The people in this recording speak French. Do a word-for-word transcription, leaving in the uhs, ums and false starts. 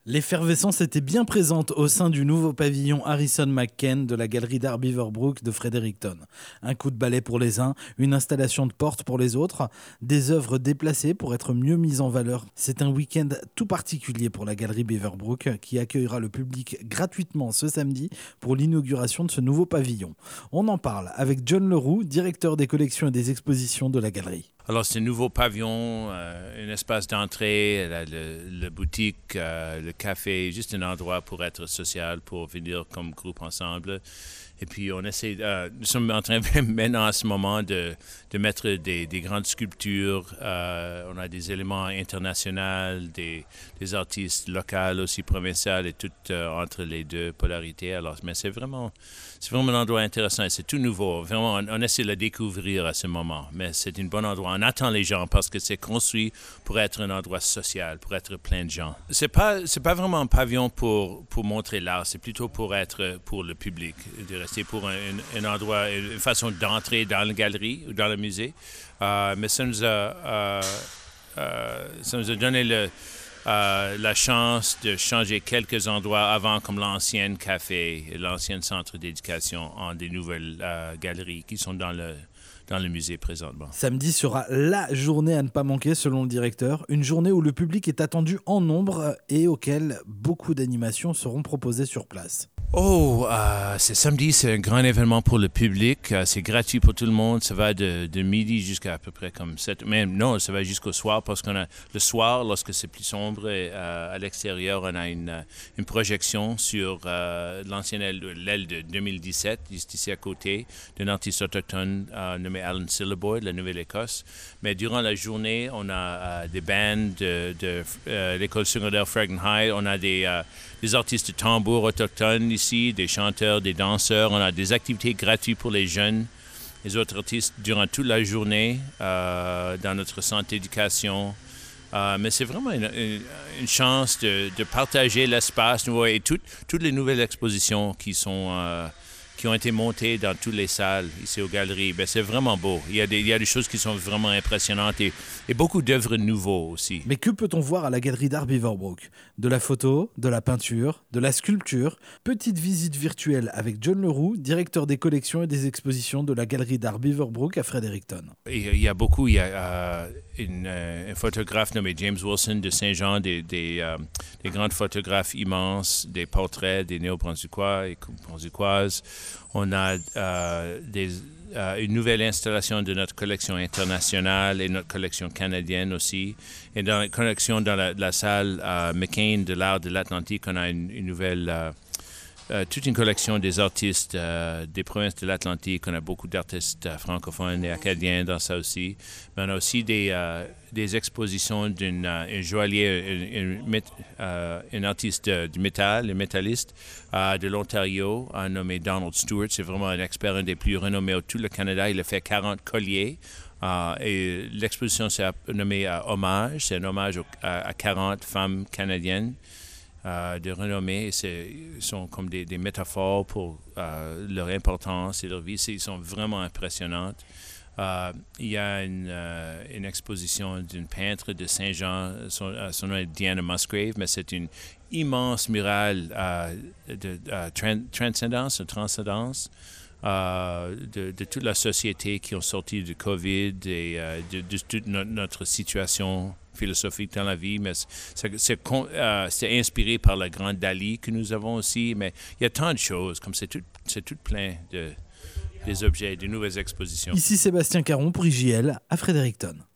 L'effervescence était bien présente au sein du nouveau pavillon Harrison McCann de la galerie d'art Beaverbrook de Fredericton. Un coup de balai pour les uns, une installation de porte pour les autres, des œuvres déplacées pour être mieux mises en valeur. C'est un week-end tout particulier pour la galerie Beaverbrook qui accueillera le public gratuitement ce samedi pour l'inauguration de ce nouveau pavillon. On en parle avec John Leroux, directeur des collections et des expositions de la galerie. Alors, c'est un nouveau pavillon, euh, un espace d'entrée, la, le, le boutique, euh, le café, juste un endroit pour être social, pour venir comme groupe ensemble. Et puis, on essaie, euh, nous sommes en train maintenant à ce moment de, de mettre des, des grandes sculptures. Euh, on a des éléments internationaux, des, des artistes locaux aussi, provinciaux et tout euh, entre les deux polarités. Alors, mais c'est vraiment, c'est vraiment un endroit intéressant et c'est tout nouveau. Vraiment, on, on essaie de le découvrir à ce moment. Mais c'est un bon endroit. On attend les gens parce que c'est construit pour être un endroit social, pour être plein de gens. C'est pas, c'est pas vraiment un pavillon pour, pour montrer l'art, c'est plutôt pour être pour le public. C'est pour un, un endroit, une façon d'entrer dans la galerie ou dans le musée. Euh, mais ça nous a, euh, euh, ça nous a donné le, euh, la chance de changer quelques endroits avant, comme l'ancien café et l'ancien centre d'éducation, en des nouvelles euh, galeries qui sont dans le dans le musée présentement. Samedi sera la journée à ne pas manquer selon le directeur, une journée où le public est attendu en nombre et auquel beaucoup d'animations seront proposées sur place. Oh, euh, c'est samedi, c'est un grand événement pour le public. Euh, c'est gratuit pour tout le monde. Ça va de, de midi jusqu'à à peu près comme sept. Même non, ça va jusqu'au soir parce qu'on a le soir, lorsque c'est plus sombre, et, euh, à l'extérieur, on a une, une projection sur euh, l'ancienne aile, l'aile de deux mille dix-sept, juste ici à côté, d'un artiste autochtone euh, nommé Alan Syliboy de la Nouvelle-Écosse. Mais durant la journée, on a euh, des bands de, de euh, l'école secondaire Fragenheim. On a des, euh, des artistes de tambour autochtones ici, des chanteurs, des danseurs. On a des activités gratuites pour les jeunes, les autres artistes durant toute la journée euh, dans notre centre d'éducation. Euh, mais c'est vraiment une, une, une chance de, de partager l'espace et toutes, toutes les nouvelles expositions qui sont euh, qui ont été montées dans toutes les salles ici aux galeries. Ben, c'est vraiment beau. Il y a des, il y a des choses qui sont vraiment impressionnantes et, et beaucoup d'œuvres nouveaux aussi. Mais que peut-on voir à la galerie d'art Beaverbrook ? De la photo, de la peinture, de la sculpture. Petite visite virtuelle avec John Leroux, directeur des collections et des expositions de la galerie d'art Beaverbrook à Fredericton. Il y a beaucoup. Il y a euh, une, euh, un photographe nommé James Wilson de Saint-Jean, des, des, euh, des grands photographes immenses, des portraits des néo-brunswickois et brunswickoises. On a euh, des, euh, une nouvelle installation de notre collection internationale et notre collection canadienne aussi. Et dans la collection dans la, la salle euh, McCain de l'art de l'Atlantique, on a une, une nouvelle, euh, euh, toute une collection des artistes euh, des provinces de l'Atlantique. On a beaucoup d'artistes euh, francophones et acadiens dans ça aussi. Mais on a aussi des, euh, des expositions d'un euh, joaillier, un, un, euh, un artiste euh, du métal, un métalliste euh, de l'Ontario, euh, nommé Donald Stewart. C'est vraiment un expert, un des plus renommés au tout le Canada. Il a fait quarante colliers. Euh, et l'exposition s'est nommée euh, Hommage. C'est un hommage au, à, à quarante femmes canadiennes euh, de renommée. Et c'est, ils sont comme des, des métaphores pour euh, leur importance et leur vie. C'est, ils sont vraiment impressionnantes. Euh, il y a une, euh, une exposition d'une peintre de Saint-Jean, son, son nom est Diana Musgrave, mais c'est une immense murale euh, de euh, tran- transcendance, de transcendance euh, de, de toute la société qui ont sorti du COVID et euh, de, de toute no- notre situation philosophique dans la vie. Mais c'est, c'est, euh, c'est inspiré par le grand Dali que nous avons aussi, mais il y a tant de choses, comme c'est tout, c'est tout plein de des objets, de nouvelles expositions. Ici Sébastien Caron pour I J L à Fredericton.